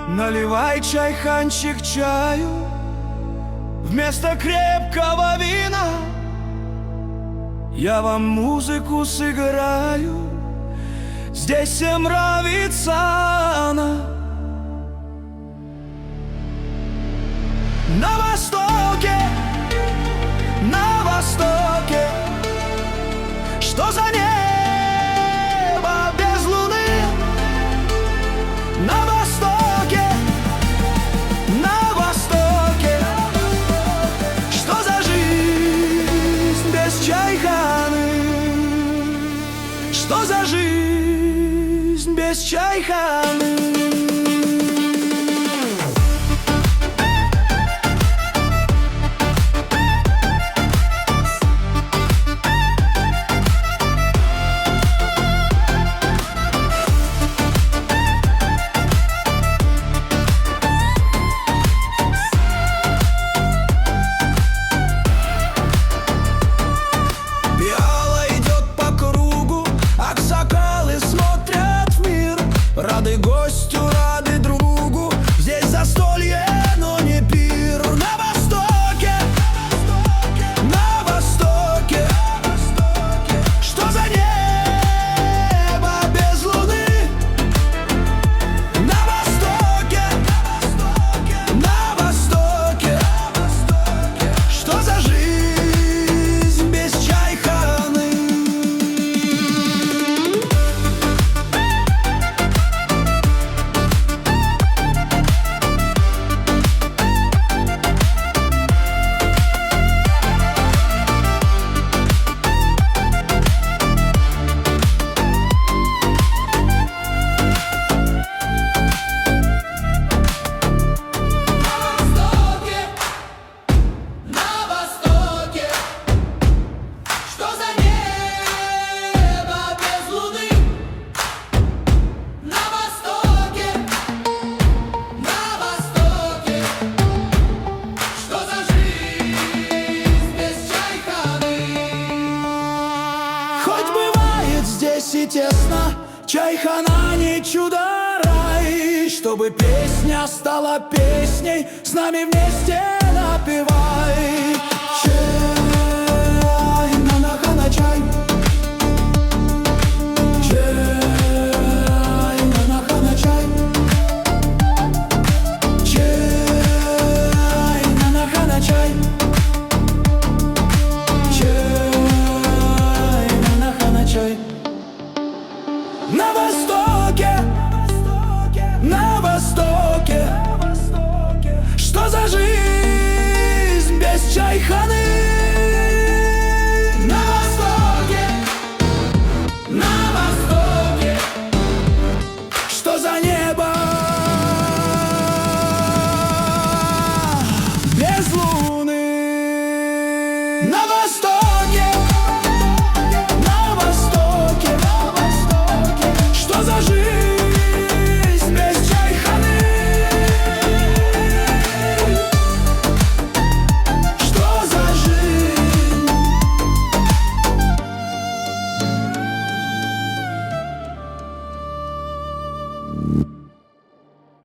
Наливай чайханчик чаю вместо крепкого вина. Я вам музыку сыграю, здесь всем нравится она. На востоке, на востоке, что за небо без луны? На востоке, на востоке, что за жизнь без чайханы? Что за жизнь без чайханы? Рады гостю, рады другу, здесь застолье, но не пир. На востоке, на востоке, что за небо без луны? На востоке, на востоке, что за жизнь без чайханы? Здесь и тесно, чайхана не чудо-рай. Чтобы песня стала песней, с нами вместе напевай.